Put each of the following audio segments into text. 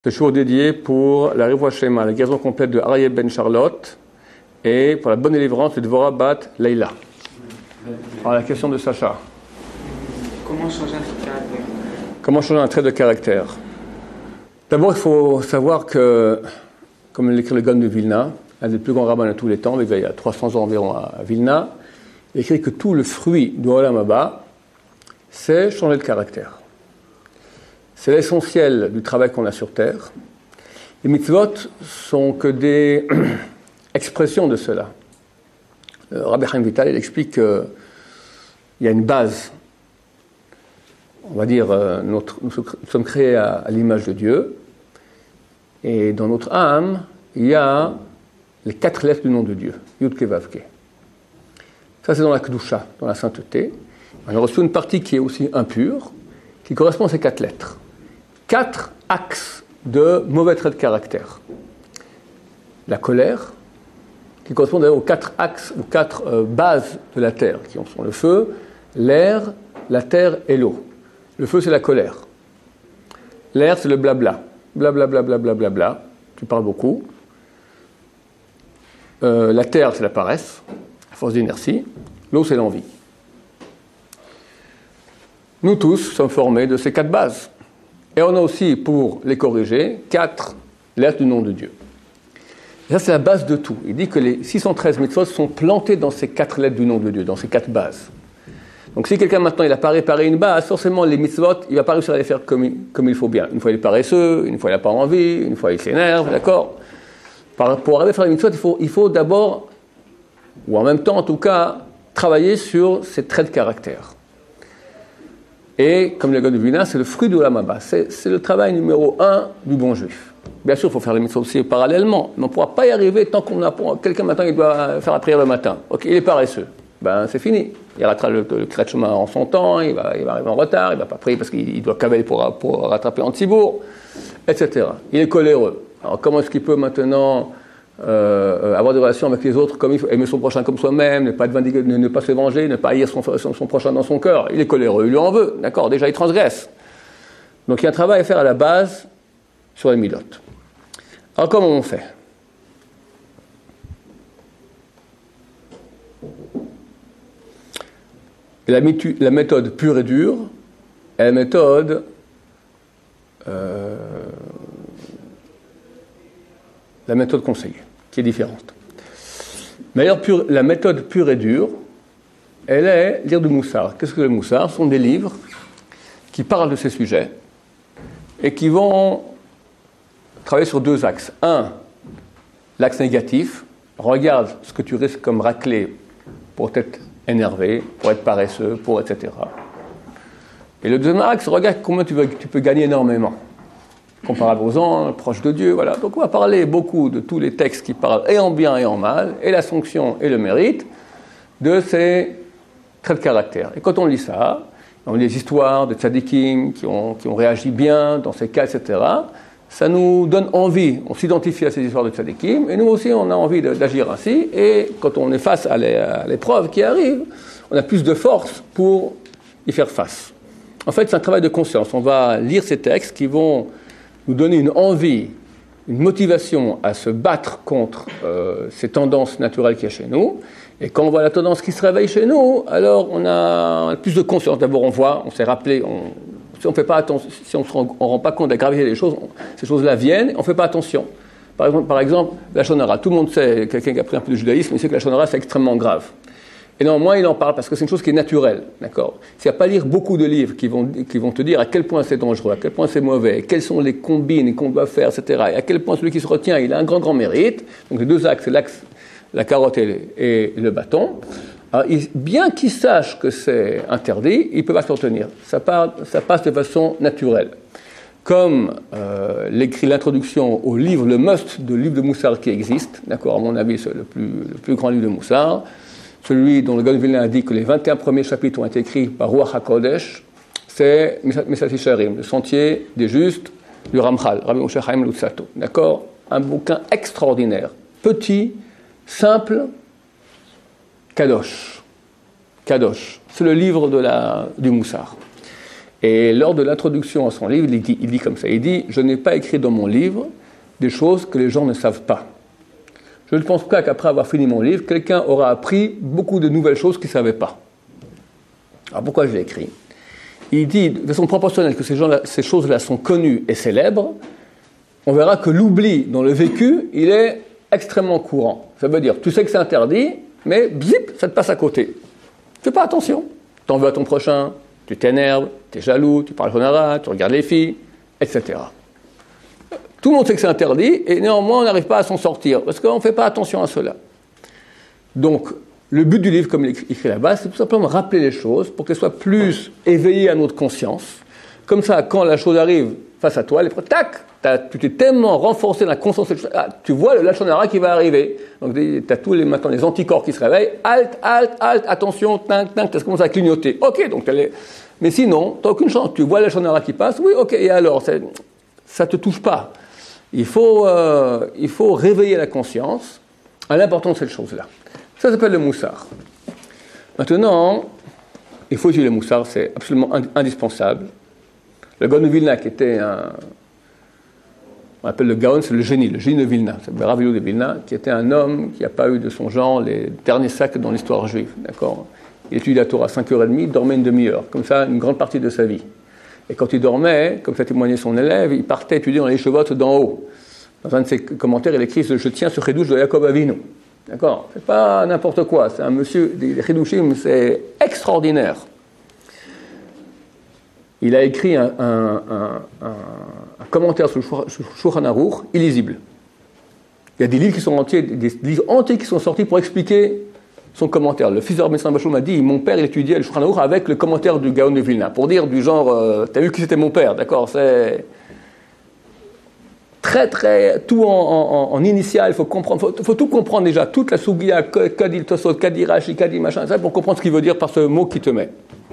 Ce jour dédié pour la Revoua Shema, la guérison complète de Aryeh Ben Charlotte, et pour la bonne délivrance de Dvorah Bat Leila. Alors la question de Sacha. Comment changer un trait de caractère? Comment changer un trait de caractère? D'abord, il faut savoir que, comme l'écrit le Gaon de Vilna, un des plus grands rabbins de tous les temps, il y a 300 ans environ à Vilna, il écrit que tout le fruit du Olam Haba, c'est changer de caractère. C'est l'essentiel du travail qu'on a sur Terre. Les mitzvot sont que des expressions de cela. Rabbi Chaim Vital, il explique qu'il y a une base. On va dire, nous sommes créés à l'image de Dieu. Et dans notre âme, il y a les 4 lettres du nom de Dieu. Yud Ke Vav Ke. Ça, c'est dans la Kedusha, dans la sainteté. On a reçu une partie qui est aussi impure, qui correspond à ces 4 lettres. 4 axes de mauvais traits de caractère. La colère, qui correspond d'ailleurs aux 4 axes, aux 4 bases de la terre, qui sont le feu, l'air, la terre et l'eau. Le feu, c'est la colère. L'air, c'est le blabla. Blablabla, blablabla, bla. Tu parles beaucoup. La terre, c'est la paresse, la force d'inertie. L'eau, c'est l'envie. Nous tous sommes formés de ces 4 bases. Et on a aussi, pour les corriger, 4 lettres du nom de Dieu. Et ça, c'est la base de tout. Il dit que les 613 mitzvot sont plantés dans ces 4 lettres du nom de Dieu, dans ces 4 bases. Donc si quelqu'un maintenant, il n'a pas réparé une base, forcément les mitzvot, il ne va pas réussir à les faire comme il faut bien. Une fois il est paresseux, une fois il n'a pas envie, une fois il s'énerve, d'accord? Pour arriver à faire les mitzvot, il faut d'abord, ou en même temps en tout cas, travailler sur ces traits de caractère. Et, comme le Gaon de Vilna, c'est le fruit de l'Olam Haba. C'est le travail numéro 1 du bon juif. Bien sûr, il faut faire les mitzvot aussi parallèlement, mais on ne pourra pas y arriver tant qu'on a... Quelqu'un maintenant, il doit faire la prière le matin. Ok, il est paresseux. Ben, c'est fini. Il rattrape le Kriyat Shema en son temps, il va arriver en retard, il ne va pas prier parce qu'il doit caver pour rattraper en Tzibour, etc. Il est coléreux. Alors, comment est-ce qu'il peut maintenant avoir des relations avec les autres comme il faut, aimer son prochain comme soi-même, ne pas se venger, ne pas haïr son prochain dans son cœur? Il est coléreux, il lui en veut, d'accord? Déjà, il transgresse. Donc, il y a un travail à faire à la base sur les milotes. Alors, comment on fait? La méthode pure et dure est la méthode conseillée, qui est différente. Mais alors, la méthode pure et dure, elle est lire du Moussar. Qu'est-ce que le Moussar? Ce sont des livres qui parlent de ces sujets et qui vont travailler sur 2 axes. Un, l'axe négatif. Regarde ce que tu risques comme raclée pour être énervé, pour être paresseux, etc. Et le deuxième axe, regarde comment tu peux gagner énormément. Comparable aux anges, proches de Dieu, voilà. Donc on va parler beaucoup de tous les textes qui parlent et en bien et en mal, et la sanction et le mérite de ces traits de caractère. Et quand on lit ça, on lit des histoires de tzadikim qui ont réagi bien dans ces cas, etc. Ça nous donne envie, on s'identifie à ces histoires de tzadikim, et nous aussi on a envie d'agir ainsi, et quand on est face à l'épreuve qui arrive, on a plus de force pour y faire face. En fait, c'est un travail de conscience. On va lire ces textes qui vont nous donner une envie, une motivation à se battre contre ces tendances naturelles qu'il y a chez nous. Et quand on voit la tendance qui se réveille chez nous, alors on a plus de conscience. D'abord, on s'est rappelé, si on fait pas attention, si on ne rend pas compte de la gravité des choses, ces choses-là viennent, on ne fait pas attention. Par exemple, la Lachon Hara. Tout le monde sait, quelqu'un qui a pris un peu de judaïsme, il sait que la Lachon Hara, c'est extrêmement grave. Et néanmoins, il en parle parce que c'est une chose qui est naturelle, d'accord? S'il n'y a pas à lire beaucoup de livres qui vont te dire à quel point c'est dangereux, à quel point c'est mauvais, quelles sont les combines qu'on doit faire, etc. Et à quel point celui qui se retient, il a un grand mérite. Donc les 2 axes, c'est l'axe, la carotte et le bâton. Alors, bien qu'il sache que c'est interdit, il ne peut pas s'en tenir. Ça passe de façon naturelle. Comme l'écrit l'introduction au livre, le must de livre de Moussar qui existe, d'accord? À mon avis, c'est le plus grand livre de Moussar. Celui dont le Gaon de Vilna a dit que les 21 premiers chapitres ont été écrits par Ruach HaKodesh, c'est Mesat Yesharim, le sentier des justes du Ramchal, Rabbi Moshe Chaim Luzzatto. D'accord? Un bouquin extraordinaire. Petit, simple, kadosh. C'est le livre du Moussar. Et lors de l'introduction à son livre, il dit comme ça, il dit « Je n'ai pas écrit dans mon livre des choses que les gens ne savent pas. Je ne pense pas qu'après avoir fini mon livre, quelqu'un aura appris beaucoup de nouvelles choses qu'il ne savait pas. » Alors pourquoi je l'ai écrit ? Il dit, de façon proportionnelle, que ces choses-là sont connues et célèbres, on verra que l'oubli dans le vécu, il est extrêmement courant. Ça veut dire, tu sais que c'est interdit, mais bzip, ça te passe à côté. Fais pas attention. T'en veux à ton prochain, tu t'énerves, tu es jaloux, tu parles jaunara, tu regardes les filles, etc. Tout le monde sait que c'est interdit, et néanmoins, on n'arrive pas à s'en sortir, parce qu'on ne fait pas attention à cela. Donc, le but du livre, comme il est écrit là-bas, c'est tout simplement rappeler les choses pour qu'elles soient plus éveillées à notre conscience. Comme ça, quand la chose arrive face à toi, tac, tu t'es tellement renforcé dans la conscience, tu vois le lachon hara qui va arriver. Donc, tu as tous les maintenant les anticorps qui se réveillent. Halt, attention, tu commences à clignoter. Ok, donc mais sinon, tu n'as aucune chance. Tu vois le lachon hara qui passe, oui, ok, et alors, ça ne te touche pas. Il faut réveiller la conscience à l'importance de cette chose-là. Ça s'appelle le moussar. Maintenant, il faut utiliser le moussar, c'est absolument indispensable. Le Gaon de Vilna, qui était on appelle le Gaon, c'est le génie de Vilna, c'est le Rav Ilou de Vilna, qui était un homme qui n'a pas eu de son genre les derniers sacs dans l'histoire juive. D'accord ? Il étudiait la Torah à 5h30, il dormait une demi-heure, comme ça, une grande partie de sa vie. Et quand il dormait, comme ça témoignait son élève, il partait étudier dans les chevaux d'en haut. Dans un de ses commentaires, il écrit « Je tiens ce chidouche de Yaakov Avinu ». D'accord ? C'est pas n'importe quoi, c'est un monsieur, des chidushim, c'est extraordinaire. Il a écrit un commentaire sur le Shulchan Aruch, illisible. Il y a des livres entiers qui sont sortis pour expliquer son commentaire. Le fils de Rabbi Nosson m'a dit, mon père il étudiait le Shulchan Aruch avec le commentaire du Gaon de Vilna, pour dire du genre, t'as vu qui c'était mon père, d'accord ? C'est très, tout en initial, il faut comprendre, faut tout comprendre déjà, toute la Sugiya, Kadil Tosot, Kadil Rashi, Kadil machin, ça, pour comprendre ce qu'il veut dire par ce mot qui te met.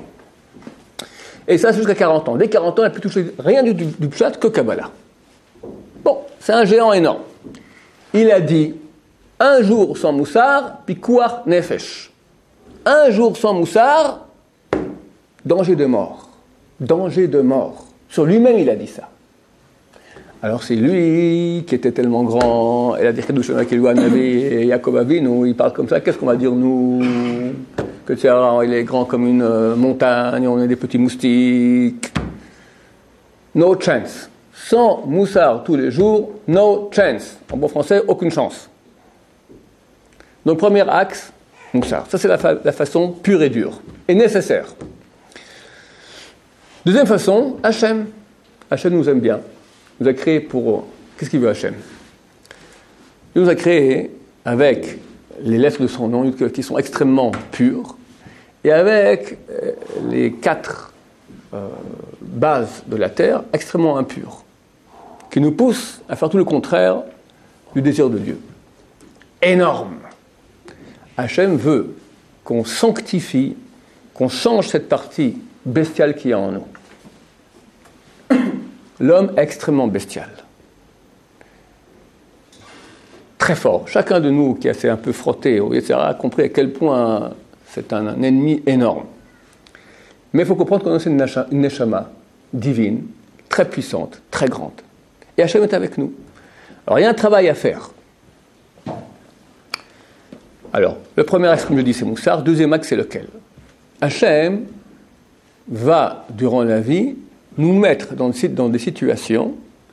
Et ça, c'est jusqu'à 40 ans. Dès 40 ans, il n'a plus touché rien du pshat que Kabbalah. Bon, c'est un géant énorme. Il a dit, un jour sans moussar, pikuach nefesh. Un jour sans moussar, danger de mort. Danger de mort. Sur lui-même, il a dit ça. Alors c'est lui qui était tellement grand, et la Chidushim Kilou Navi et Yaakov Avinu, il parle comme ça, qu'est-ce qu'on va dire nous ? Que il est grand comme une montagne, on est des petits moustiques. No chance. Sans moussar tous les jours, no chance. En bon français, aucune chance. Donc premier axe, moussar. Ça c'est la façon pure et dure, et nécessaire. Deuxième façon, Hachem. Hachem nous aime bien. Il nous a créé pour... Qu'est-ce qu'il veut Hachem ? Il nous a créé avec les lettres de son nom qui sont extrêmement pures et avec les 4 bases de la terre extrêmement impures qui nous poussent à faire tout le contraire du désir de Dieu. Énorme. Hachem veut qu'on sanctifie, qu'on change cette partie bestiale qu'il y a en nous. L'homme est extrêmement bestial. Très fort. Chacun de nous qui s'est un peu frotté, etc., a compris à quel point c'est un ennemi énorme. Mais il faut comprendre qu'on a une neshama divine, très puissante, très grande. Et Hachem est avec nous. Alors il y a un travail à faire. Alors, le premier axe, comme je dis, c'est Moussar. Deuxième axe, c'est lequel ? Hachem va, durant la vie, nous mettre dans des situations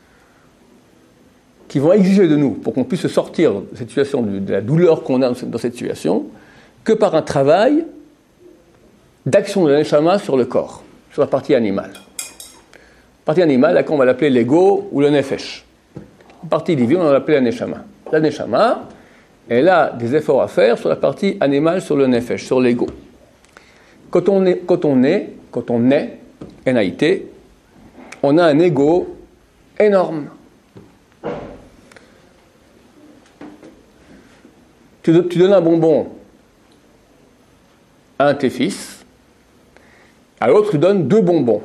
qui vont exiger de nous, pour qu'on puisse sortir de cette situation, de la douleur qu'on a dans cette situation, que par un travail d'action de la neshama sur le corps, sur la partie animale. La partie animale, là, on va l'appeler l'ego ou le nefesh. La partie divine, on va l'appeler la neshama. La neshama, elle a des efforts à faire sur la partie animale, sur le nefesh, sur l'ego. Quand on est, NAIT, on a un ego énorme. Tu donnes un bonbon à un de tes fils, à l'autre tu donnes 2 bonbons.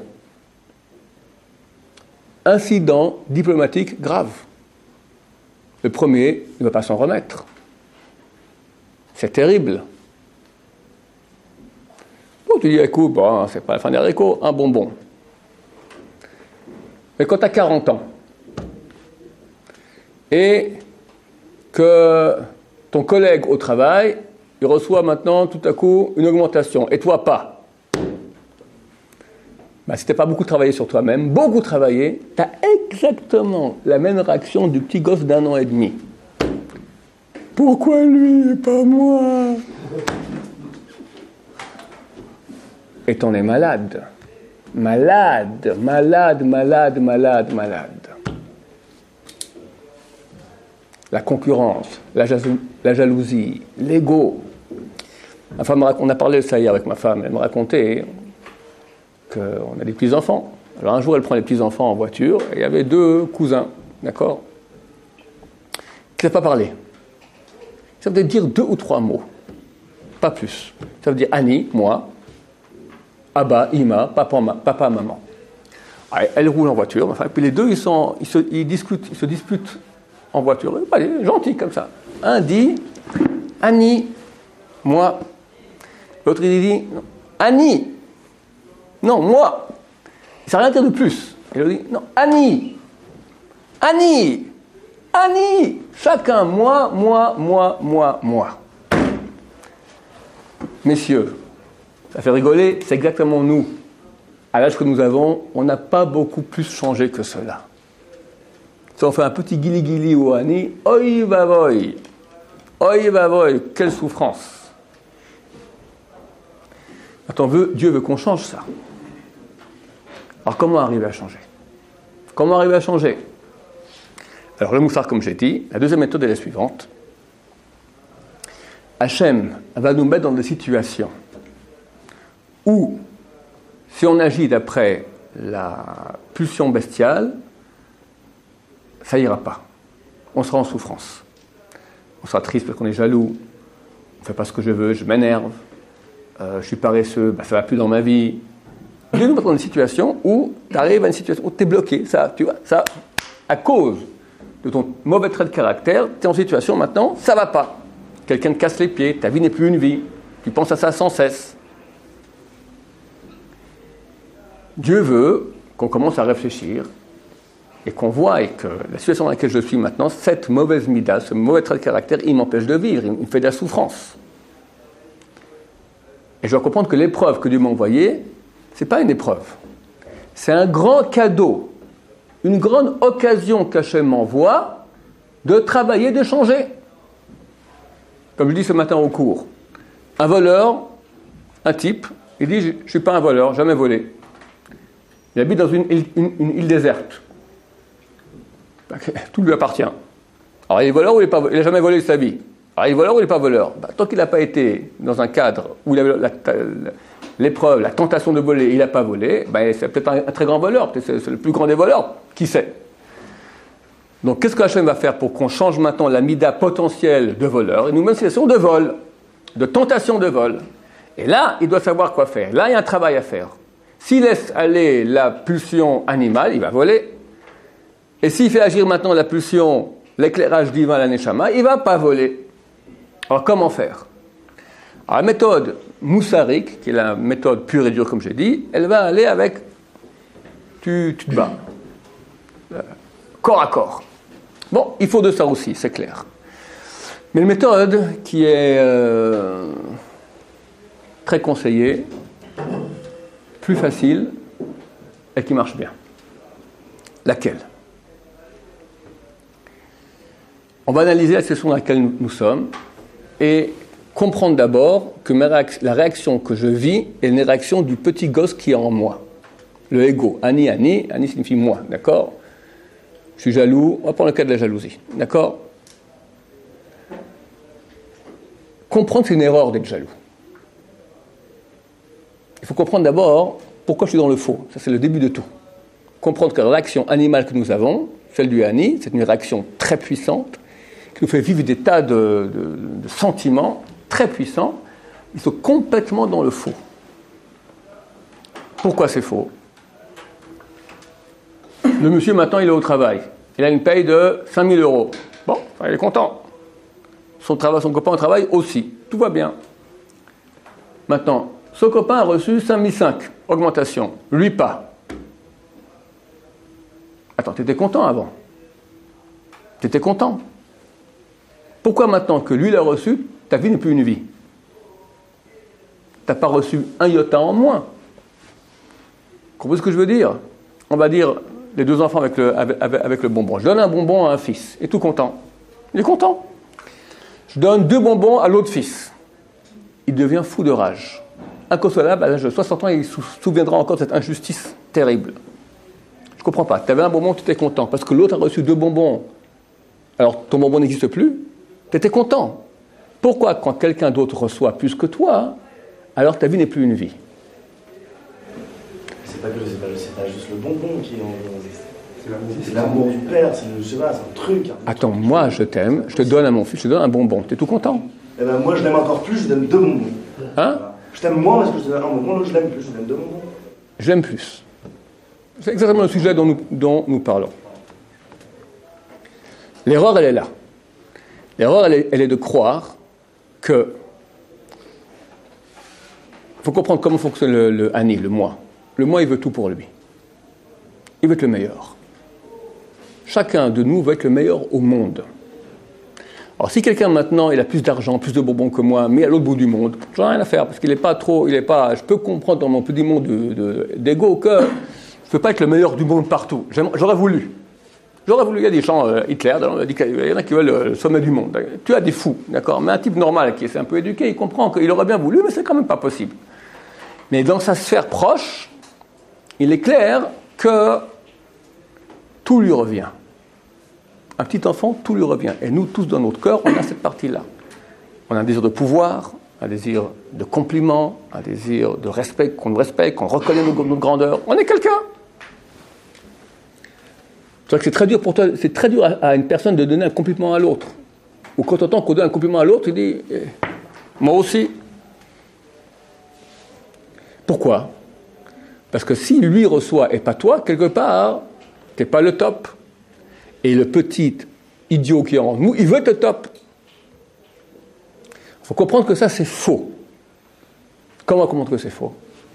Incident diplomatique grave. Le premier, il ne va pas s'en remettre. C'est terrible. Bon, tu dis, écoute, c'est pas la fin des haricots, un bonbon. Mais quand tu as 40 ans et que ton collègue au travail, il reçoit maintenant tout à coup une augmentation, et toi pas. Ben, si tu n'as pas beaucoup travaillé sur toi-même, beaucoup travaillé, tu as exactement la même réaction du petit gosse d'1 an et demi. Pourquoi lui et pas moi? Et t'en es malade. Malade, malade, malade, malade, malade. La concurrence, la jalousie, l'ego. Ma femme, on a parlé de ça hier avec ma femme, elle me racontait qu'on a des petits-enfants. Alors un jour, elle prend les petits-enfants en voiture, et il y avait 2 cousins, d'accord, qui ne savent pas parler. Ça veut dire 2 ou 3 mots, pas plus. Ça veut dire Annie, moi, Abba, Ima, papa, maman. Alors, elle roule en voiture, enfin, puis les deux, ils se disputent en voiture. Allez, gentil comme ça. Un dit Annie, moi. L'autre, il dit Annie. Non, moi. Ça n'a rien à dire de plus. Il dit non, Annie. Annie. Annie. Chacun, moi. Messieurs, ça fait rigoler, c'est exactement nous. À l'âge que nous avons, on n'a pas beaucoup plus changé que cela. Si on fait un petit guili-guili ou Annie, oi vavoy, quelle souffrance. Attends, Dieu veut qu'on change ça. Alors comment arriver à changer? Comment arriver à changer? Alors le moussard, comme j'ai dit, la deuxième méthode est la suivante. Hachem va nous mettre dans des situations où, si on agit d'après la pulsion bestiale, ça n'ira pas. On sera en souffrance. On sera triste parce qu'on est jaloux, on ne fait pas ce que je veux, je m'énerve, je suis paresseux, ça ne va plus dans ma vie. Dieu nous met dans une situation où tu arrives à une situation où tu es bloqué. Ça, tu vois, ça, à cause de ton mauvais trait de caractère, tu es en situation maintenant, ça ne va pas. Quelqu'un te casse les pieds, ta vie n'est plus une vie, tu penses à ça sans cesse. Dieu veut qu'on commence à réfléchir et qu'on voit que la situation dans laquelle je suis maintenant, cette mauvaise mida, ce mauvais trait de caractère, il m'empêche de vivre, il me fait de la souffrance. Et je dois comprendre que l'épreuve que Dieu m'a envoyée, ce n'est pas une épreuve. C'est un grand cadeau, une grande occasion qu'Hachem m'envoie de travailler, de changer. Comme je dis ce matin au cours, un voleur, un type, il dit « Je ne suis pas un voleur, jamais volé ». Il habite dans une île déserte. Tout lui appartient. Alors il est voleur ou il n'a jamais volé de sa vie. Alors il est voleur ou il n'est pas voleur. Tant qu'il n'a pas été dans un cadre où il avait l'épreuve, la tentation de voler, il n'a pas volé, c'est peut-être un très grand voleur, peut-être c'est le plus grand des voleurs, qui sait. Donc qu'est-ce que Hachem va faire pour qu'on change maintenant la mida potentielle de voleur et nous met une situation de vol, de tentation de vol. Et là, il doit savoir quoi faire. Là, il y a un travail à faire. S'il laisse aller la pulsion animale, il va voler. Et s'il fait agir maintenant la pulsion, l'éclairage divin, la neshama, il ne va pas voler. Alors comment faire? Alors la méthode moussarik, qui est la méthode pure et dure comme j'ai dit, elle va aller avec tu te bats. Corps à corps. Bon, il faut de ça aussi, c'est clair. Mais une méthode qui est très conseillée, plus facile et qui marche bien. Laquelle? On va analyser la situation dans laquelle nous sommes et comprendre d'abord que la réaction que je vis est une réaction du petit gosse qui est en moi. Le ego. Ani signifie moi, d'accord? Je suis jaloux, on va prendre le cas de la jalousie, d'accord? Comprendre que c'est une erreur d'être jaloux. Il faut comprendre d'abord pourquoi je suis dans le faux. Ça, c'est le début de tout. Comprendre que la réaction animale que nous avons, celle du Ani, c'est une réaction très puissante qui nous fait vivre des tas de sentiments très puissants. Ils sont complètement dans le faux. Pourquoi c'est faux? Le monsieur, maintenant, il est au travail. Il a une paye de 5 000 euros. Bon, il est content. Son copain au travail aussi. Tout va bien. Maintenant, son copain a reçu 5 500, augmentation. Lui, pas. Attends, tu étais content avant. Tu étais content. Pourquoi maintenant que lui l'a reçu, ta vie n'est plus une vie? Tu n'as pas reçu un iota en moins. Comprenez ce que je veux dire? On va dire, les deux enfants avec le bonbon. Je donne un bonbon à un fils, il est tout content. Il est content. Je donne 2 bonbons à l'autre fils. Il devient fou de rage. Inconsolable, à l'âge de 60 ans, il se souviendra encore de cette injustice terrible. Je ne comprends pas. Tu avais un bonbon, tu étais content. Parce que l'autre a reçu 2 bonbons. Alors, ton bonbon n'existe plus. Tu étais content. Pourquoi, quand quelqu'un d'autre reçoit plus que toi, alors ta vie n'est plus une vie? C'est pas juste le bonbon qui est en c'est l'amour du père, c'est un truc. Attends, moi je t'aime, je te donne à mon fils, je te donne un bonbon. Tu es tout content? Eh ben moi je l'aime encore plus, je donne 2 bonbons. Hein? Je t'aime moins parce que je donne un bonbon, l'autre je l'aime plus, je donne 2 bonbons. Je l'aime plus. C'est exactement le sujet dont nous parlons. L'erreur, elle est là. L'erreur, elle est de croire que... Il faut comprendre comment fonctionne le Ani, le moi. Le moi, il veut tout pour lui. Il veut être le meilleur. Chacun de nous veut être le meilleur au monde. Alors, si quelqu'un maintenant, il a plus d'argent, plus de bonbons que moi, mais à l'autre bout du monde, j'en ai rien à faire, parce qu'il n'est pas trop... je peux comprendre dans mon petit monde d'ego que je ne peux pas être le meilleur du monde partout. J'aurais voulu. Il y a des gens, Hitler, il y en a qui veulent le sommet du monde. Tu as des fous, d'accord? Mais un type normal qui est un peu éduqué, il comprend qu'il aurait bien voulu, mais c'est quand même pas possible. Mais dans sa sphère proche, il est clair que tout lui revient. Un petit enfant, tout lui revient. Et nous, tous, dans notre cœur, on a cette partie-là. On a un désir de pouvoir, un désir de compliment, un désir de respect, qu'on nous respecte, qu'on reconnaît notre grandeur. On est quelqu'un. C'est vrai que c'est très dur pour toi, c'est très dur à une personne de donner un compliment à l'autre. Ou quand on entend qu'on donne un compliment à l'autre, il dit moi aussi. Pourquoi? Parce que si lui reçoit et pas toi, quelque part, tu n'es pas le top. Et le petit idiot qui est en nous, il veut être le top. Il faut comprendre que ça, c'est faux. Comment comprendre que c'est faux?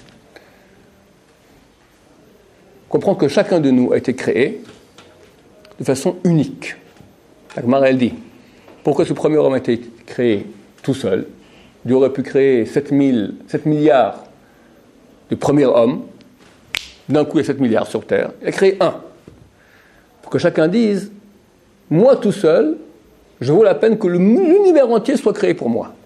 Comprendre que chacun de nous a été créé de façon unique. La Gemara, elle dit, pourquoi ce premier homme a été créé tout seul? Dieu aurait pu créer 7 milliards de premiers hommes. D'un coup, il y a 7 milliards sur Terre. Il a créé un. Pour que chacun dise, moi tout seul, je vaux la peine que l'univers entier soit créé pour moi.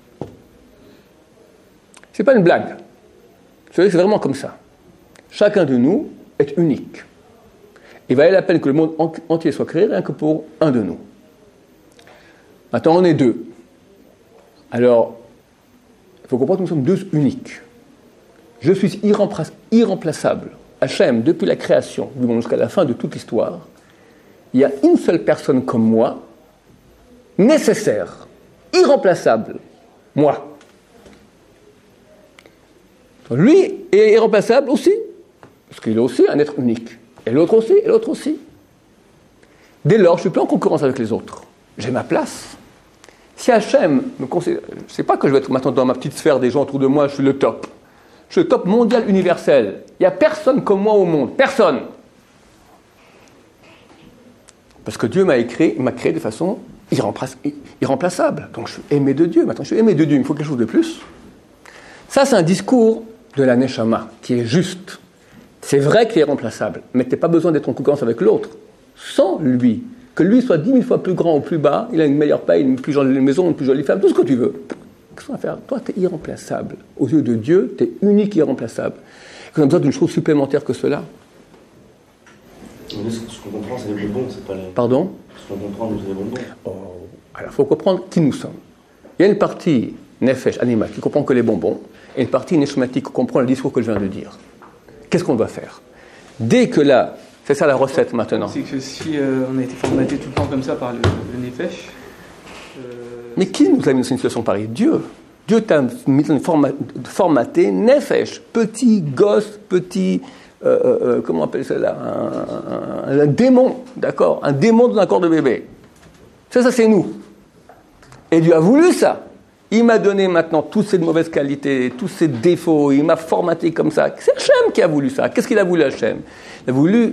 C'est pas une blague. C'est vraiment comme ça. Chacun de nous est unique. Il valait la peine que le monde entier soit créé rien que pour un de nous. Maintenant, on est 2. Alors, il faut comprendre que nous sommes 2 uniques. Je suis irremplaçable. Hachem, depuis la création du monde jusqu'à la fin de toute l'histoire, il y a une seule personne comme moi, nécessaire, irremplaçable, moi. Lui est irremplaçable aussi, parce qu'il est aussi un être unique. Et l'autre aussi, et l'autre aussi. Dès lors, je ne suis plus en concurrence avec les autres. J'ai ma place. Si Hachem me considère... Je ne sais pas que je vais être maintenant dans ma petite sphère des gens autour de moi, je suis le top. Je suis le top mondial universel. Il n'y a personne comme moi au monde. Personne. Parce que Dieu m'a créé de façon irremplaçable. Donc je suis aimé de Dieu. Maintenant, je suis aimé de Dieu. Il me faut quelque chose de plus. Ça, c'est un discours de la Neshama qui est juste. C'est vrai qu'il est irremplaçable, mais tu n'as pas besoin d'être en concurrence avec l'autre. Sans lui, que lui soit 10 000 fois plus grand ou plus bas, il a une meilleure paye, une plus jolie maison, une plus jolie femme, tout ce que tu veux. Qu'est-ce qu'on va faire? Toi, tu es irremplaçable. Aux yeux de Dieu, tu es unique et irremplaçable. On a besoin d'une chose supplémentaire que cela. Ce qu'on comprend, c'est les bonbons, c'est pas les... Pardon? Ce qu'on comprend, c'est les bonbons. Alors, il faut comprendre qui nous sommes. Il y a une partie nefesh, animale, qui comprend que les bonbons, et une partie neshmatique qui comprend le discours que je viens de dire. Qu'est-ce qu'on doit faire? Dès que là, c'est ça la recette maintenant. C'est que si on a été formaté tout le temps comme ça par le nefesh... Mais qui nous a mis dans une situation pareille? Dieu. Dieu t'a mis dans une formaté nefesh, petit gosse, petit... comment on appelle ça là, un démon, d'accord? Un démon dans un corps de bébé. Ça c'est nous. Et Dieu a voulu ça. Il m'a donné maintenant toutes ces mauvaises qualités, tous ces défauts, il m'a formaté comme ça. C'est Hachem qui a voulu ça. Qu'est-ce qu'il a voulu Hachem? Il a voulu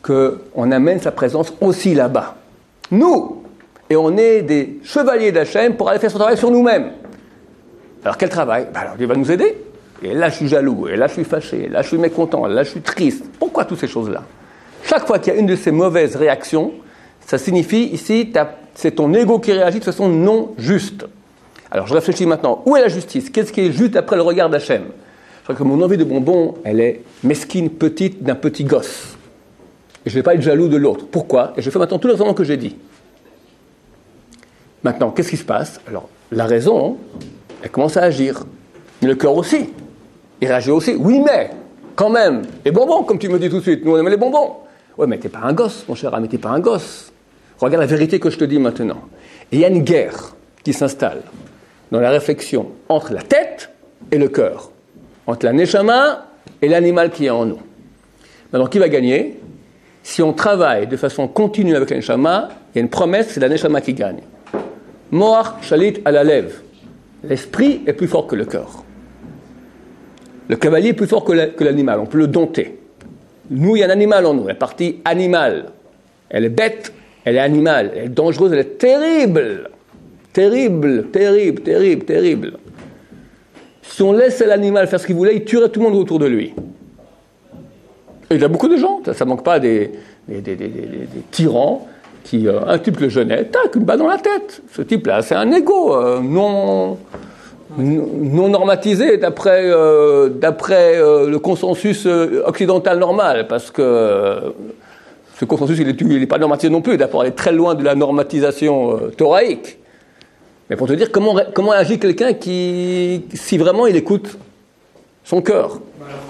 qu'on amène sa présence aussi là-bas. Nous, et on est des chevaliers d'Hachem pour aller faire son travail sur nous-mêmes. Alors quel travail? Alors Dieu va nous aider. Et là je suis jaloux, et là je suis fâché, et là je suis mécontent, et là je suis triste. Pourquoi toutes ces choses-là? Chaque fois qu'il y a une de ces mauvaises réactions, ça signifie ici, c'est ton ego qui réagit de façon non juste. Alors je réfléchis maintenant, où est la justice? Qu'est-ce qui est juste après le regard d'Hachem? Je crois que mon envie de bonbon, elle est mesquine, petite, d'un petit gosse. Et je ne vais pas être jaloux de l'autre. Pourquoi? Et je fais maintenant tout le raisonnement que j'ai dit. Maintenant, qu'est-ce qui se passe? Alors, la raison, elle commence à agir. Mais le cœur aussi. Il réagit aussi. Oui, mais, quand même, les bonbons, comme tu me dis tout de suite, nous on aime les bonbons. Ouais, mais t'es pas un gosse, mon cher ami, t'es pas un gosse. Regarde la vérité que je te dis maintenant. Et il y a une guerre qui s'installe dans la réflexion entre la tête et le cœur. Entre la neshama et l'animal qui est en nous. Maintenant, qui va gagner? Si on travaille de façon continue avec la neshama, il y a une promesse, c'est la neshama qui gagne. Moach shalit à la lève. L'esprit est plus fort que le cœur. Le cavalier est plus fort que l'animal, on peut le dompter. Nous, il y a un animal en nous, la partie animale. Elle est bête, elle est animale, elle est dangereuse, elle est terrible. Terrible, terrible, terrible, terrible. Si on laisse l'animal faire ce qu'il voulait, il tuerait tout le monde autour de lui. Et il y a beaucoup de gens, ça ne manque pas des tyrans qui, un type le jeunait, tac, une balle dans la tête. Ce type-là, c'est un égo non normatisé d'après le consensus occidental normal, parce que ce consensus, il n'est pas normatisé non plus, d'abord, il est très loin de la normatisation thoraïque. Mais pour te dire comment agit quelqu'un si vraiment il écoute son cœur.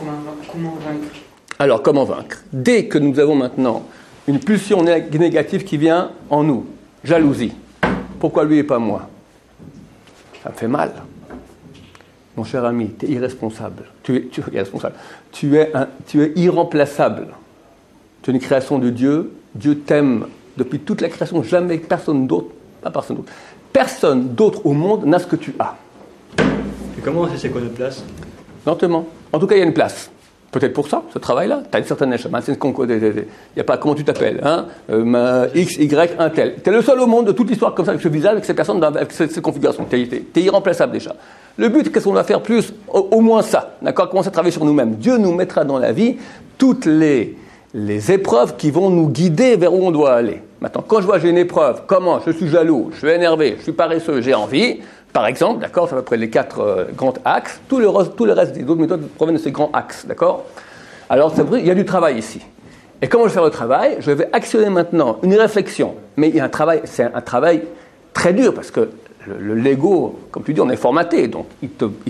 Alors comment vaincre? Dès que nous avons maintenant une pulsion négative qui vient en nous, jalousie. Pourquoi lui et pas moi? Ça me fait mal. Mon cher ami, tu es irresponsable. Tu es irresponsable. Tu es irremplaçable. Tu es une création de Dieu. Dieu t'aime depuis toute la création. Jamais personne d'autre, pas personne d'autre. Personne d'autre au monde n'a ce que tu as. Et comment on sait c'est quoi notre place? Lentement. En tout cas, il y a une place. Peut-être pour ça, ce travail-là. Tu as une certaine neshama. Il n'y a pas comment tu t'appelles. Hein, X, Y, un tel. Tu es le seul au monde de toute l'histoire comme ça, avec ce visage, avec ces personnes, avec cette configuration. Tu es irremplaçable déjà. Le but, qu'est-ce qu'on va faire plus? Au moins ça. D'accord? Commencer à travailler sur nous-mêmes. Dieu nous mettra dans la vie toutes les épreuves qui vont nous guider vers où on doit aller. Maintenant, quand je vois j'ai une épreuve, comment? Je suis jaloux, je suis énervé, je suis paresseux, j'ai envie. Par exemple, d'accord, c'est à peu près les 4 grands axes. Tout le reste des autres méthodes proviennent de ces grands axes, d'accord? Alors, c'est vrai, il y a du travail ici. Et comment je vais faire le travail? Je vais actionner maintenant une réflexion. Mais il y a un travail, c'est un travail très dur, parce que l'ego, comme tu dis, on est formaté, donc il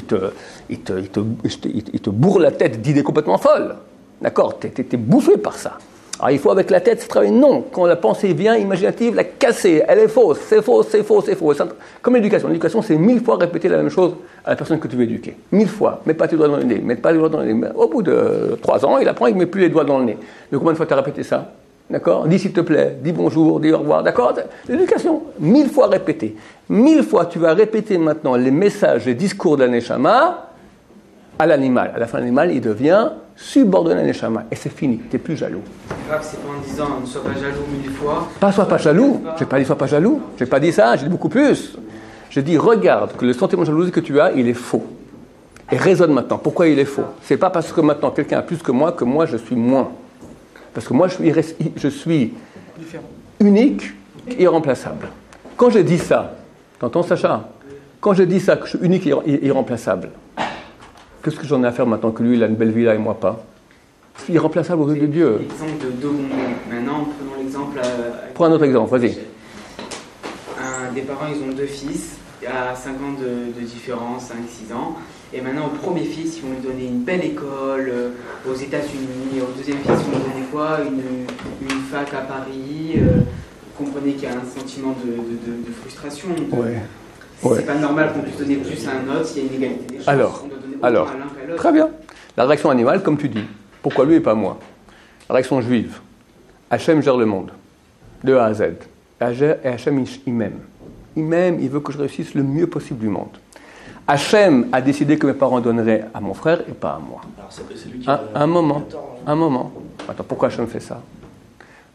te bourre la tête d'idées complètement folles. D'accord? T'es bouffé par ça. Alors il faut avec la tête se travailler. Non, quand la pensée vient, imaginative, la casser, elle est fausse, c'est faux, c'est faux, c'est faux. Comme l'éducation. L'éducation, c'est 1000 fois répéter la même chose à la personne que tu veux éduquer. 1000 fois. Mets pas tes doigts dans le nez, mets pas les doigts dans le nez. Au bout de 3 ans, il apprend, il ne met plus les doigts dans le nez. Mais combien de fois tu as répété ça? D'accord? Dis s'il te plaît, dis bonjour, dis au revoir. D'accord? L'éducation, 1000 fois répéter. 1000 fois, tu vas répéter maintenant les messages, les discours de la neshama à l'animal. À la fin, l'animal, il devient subordonné à la neshama. Et c'est fini, tu n'es plus jaloux. C'est grave, c'est pas en disant ne sois pas jaloux 1000 fois. Pas sois pas jaloux. Je n'ai pas dit sois pas jaloux. Je n'ai pas dit ça, j'ai dit beaucoup plus. J'ai dit regarde que le sentiment de jalousie que tu as, il est faux. Et raisonne maintenant. Pourquoi il est faux? C'est pas parce que maintenant quelqu'un a plus que moi je suis moins. Parce que moi je suis unique, irremplaçable. Quand je dis ça, t'entends Sacha? Quand je dis ça, que je suis unique et irremplaçable, qu'est-ce que j'en ai à faire maintenant que lui, il a une belle villa et moi pas? Je suis irremplaçable aux yeux de Dieu. L'exemple de deux bonbons. Maintenant, prenons l'exemple. Prends un autre exemple, vas-y. Des parents, ils ont 2 fils. Il y a 5 ans de différence, 5-6 ans. Et maintenant, au premier fils, ils vont lui donner une belle école aux États-Unis. Au deuxième fils, ils vont lui donner quoi? Une fac à Paris. Vous comprenez qu'il y a un sentiment de frustration. C'est pas normal qu'on puisse donner plus à un autre s'il y a une égalité des chances. Alors, très bien. La réaction animale, comme tu dis. Pourquoi lui et pas moi? La réaction juive. Hachem gère le monde. De A à Z. Et Hachem, il m'aime. Il m'aime, il veut que je réussisse le mieux possible du monde. Hachem a décidé que mes parents donneraient à mon frère et pas à moi. Alors c'est lui qui un moment. Attends, pourquoi Hachem fait ça?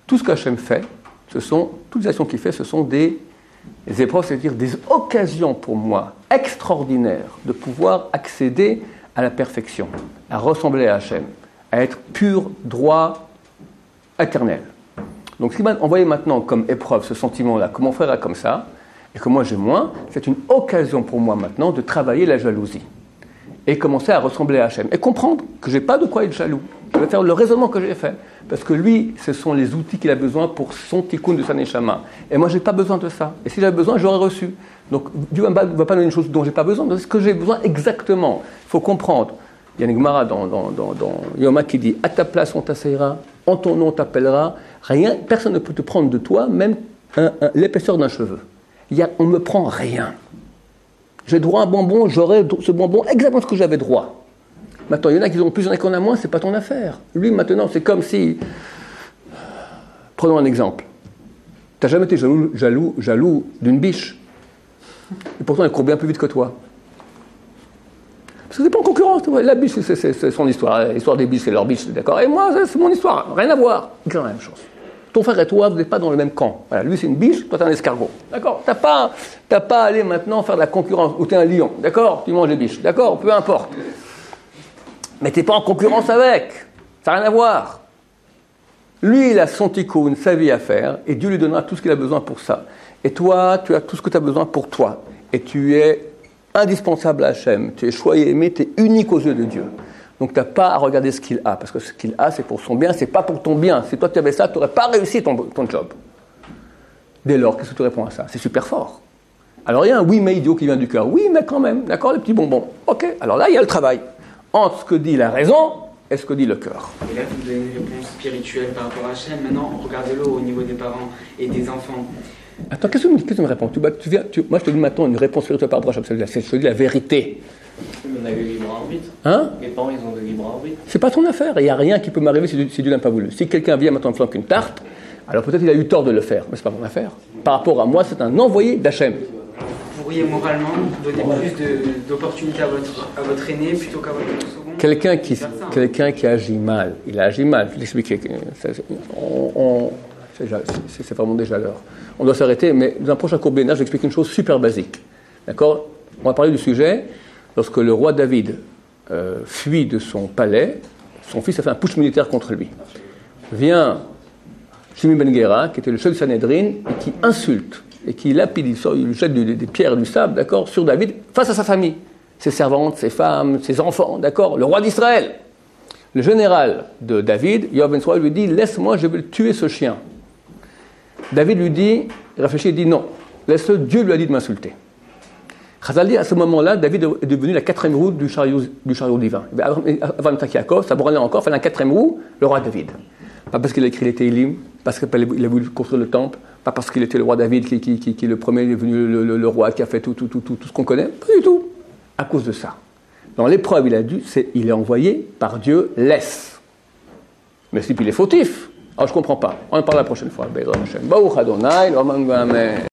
Tout ce qu'Hachem fait, toutes les actions qu'il fait, ce sont des épreuves, c'est-à-dire des occasions pour moi extraordinaires de pouvoir accéder à la perfection, à ressembler à Hachem, à être pur, droit, éternel. Donc ce qui m'a envoyé maintenant comme épreuve ce sentiment-là, que mon frère a comme ça, et que moi j'ai moins, c'est une occasion pour moi maintenant de travailler la jalousie. Et commencer à ressembler à Hachem. Et comprendre que je n'ai pas de quoi être jaloux. Je vais faire le raisonnement que j'ai fait. Parce que lui, ce sont les outils qu'il a besoin pour son tikkun de sa neshama. Et moi, je n'ai pas besoin de ça. Et si j'avais besoin, j'aurais reçu. Donc Dieu ne va pas donner une chose dont je n'ai pas besoin. C'est ce que j'ai besoin exactement. Il faut comprendre. Il y a une Gemara dans Yoma qui dit « À ta place, on t'asseillera. En ton nom, on t'appellera. Rien, personne ne peut te prendre de toi, même l'épaisseur d'un cheveu. On ne me prend rien. J'ai droit à un bonbon, j'aurai ce bonbon exactement ce que j'avais droit. Maintenant, il y en a qui ont plus, il y en a qui en ont moins, c'est pas ton affaire. Lui, maintenant, c'est comme si... Prenons un exemple. Tu n'as jamais été jaloux d'une biche. Et pourtant, elle court bien plus vite que toi. Parce que c'est pas en concurrence. La biche, c'est son histoire. L'histoire des biches, c'est leur biche, d'accord. Et moi, c'est mon histoire. Rien à voir. C'est la même chose. Ton frère et toi, vous n'êtes pas dans le même camp. Voilà, lui, c'est une biche, toi, t'es un escargot. D'accord. T'as pas à aller maintenant faire de la concurrence. Ou t'es un lion. D'accord. Tu manges des biches. D'accord. Peu importe. Mais t'es pas en concurrence avec. Ça n'a rien à voir. Lui, il a son tikkun, sa vie à faire, et Dieu lui donnera tout ce qu'il a besoin pour ça. Et toi, tu as tout ce que tu as besoin pour toi. Et tu es indispensable à Hachem. Tu es choyé, aimé, tu es unique aux yeux de Dieu. Donc tu n'as pas à regarder ce qu'il a, parce que ce qu'il a, c'est pour son bien, c'est pas pour ton bien. Si toi tu avais ça, tu n'aurais pas réussi ton job. Dès lors, qu'est-ce que tu réponds à ça? C'est super fort. Alors il y a un oui mais idiot qui vient du cœur. Oui mais quand même, d'accord, les petits bonbons. Ok, alors là il y a le travail. Entre ce que dit la raison et ce que dit le cœur. Et là vous avez une réponse spirituelle par rapport à Hachem. Maintenant, regardez-le au niveau des parents et des enfants. Attends, qu'est-ce que tu me réponds? Moi je te dis maintenant une réponse spirituelle par rapport à Hachem. Je te dis la vérité. On a eu le libre arbitre. Hein? Les parents, ils ont le libre arbitre. C'est pas ton affaire. Il n'y a rien qui peut m'arriver si Dieu n'a pas voulu. Si quelqu'un vient maintenant me flanquer une tarte, alors peut-être il a eu tort de le faire, mais c'est pas mon affaire. Par rapport à moi, c'est un envoyé d'Hachem. Vous pourriez moralement donner plus d'opportunités à votre aîné plutôt qu'à votre second? Quelqu'un qui agit mal, il a agi mal. Je vais l'expliquer. C'est vraiment déjà l'heure. On doit s'arrêter, mais dans un prochain cours bénard, je vais expliquer une chose super basique. D'accord? On va parler du sujet. Lorsque le roi David fuit de son palais, son fils a fait un putsch militaire contre lui. Vient Shimi Ben Gera, qui était le chef du Sanhédrin, et qui insulte, et qui lapide, il jette des pierres et du sable, d'accord, sur David, face à sa famille, ses servantes, ses femmes, ses enfants, d'accord, le roi d'Israël. Le général de David, Yoav Ben Soroï, lui dit « Laisse-moi, je vais tuer ce chien ». David lui dit, il réfléchit, il dit « Non, laisse-le, Dieu lui a dit de m'insulter ». Chazal dit, à ce moment-là, David est devenu la 4e roue du chariot divin. Avant le Yaakov, ça branlait encore, il fallait un 4e roue, le roi David. Pas parce qu'il a écrit les Téhilim, parce qu'il a voulu construire le temple, pas parce qu'il était le roi David qui est le premier, il est venu le roi qui a fait tout ce qu'on connaît, pas du tout. À cause de ça. Dans l'épreuve, il est envoyé par Dieu, laisse. Mais si il est fautif, alors je ne comprends pas. On en parle la prochaine fois.